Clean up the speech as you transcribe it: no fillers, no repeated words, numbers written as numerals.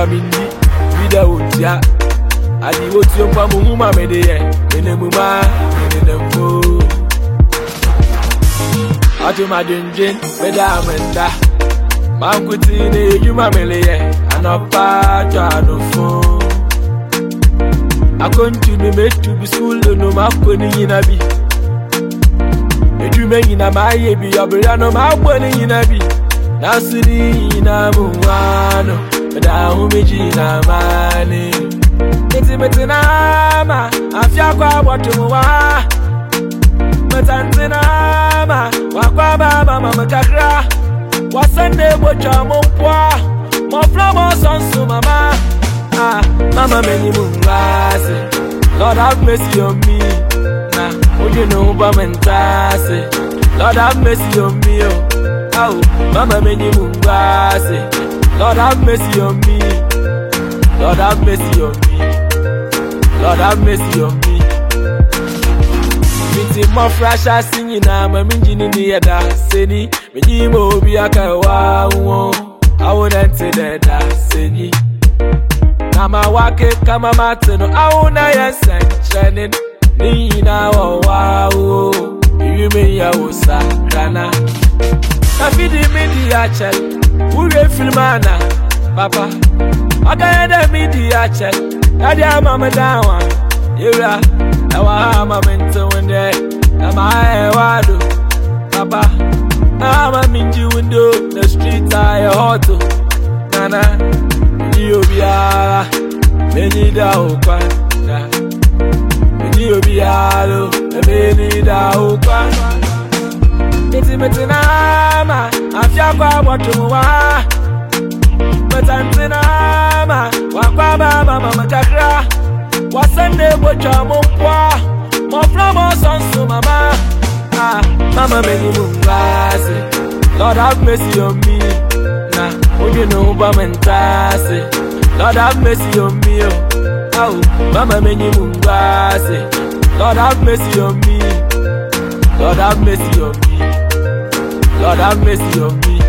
mindi vida utia adi wotio kwa muhuma medeye enemuma enembo atu madunjin beda amenda mankuti ne yuma meleye anopa twadofo akontinu metu bi school no makoni nyina bi edume nyina maye bi obira no makoni nyina bi nasiri nyina muwano da humiji na mani eti ma afya kwa watu wa metantina ma wakwa baba mama kakra wasande bocha mopwa mo flomo sonsu mama mama meni mungase Lord have mercy on me na you know ba mentase Lord have mercy on me oh mama meni mungase Lord have mercy on me Lord have mercy on me Lord have mercy on me Miti mo frasha sinyina maminjini ni yada seni Mini mo biaka wa uwo I wouldn't say that seni Nama wake kama mateno Auna yesenchenin Nina wa uwo Yume ya usakana Nafidi midi achel Ure filmana Papa Akayede midi achel Nadia mama dawa Yura Awa mento wende Nama wado Papa Ama minji window The streets are hoto Nana Meni obiara Meni da ukwa Meni obiara Meni da ukwa Meti nama Afya kwa watu wa Metantina ma Wakwa baba mama kakra Wasande bocha mopwa Moflomo sonsu mama Mama meni mungase Lord have mercy on me na you know ba mentase Lord have mercy on me oh mama meni mungase Lord have mercy on me Lord have mercy on me Lord have mercy on me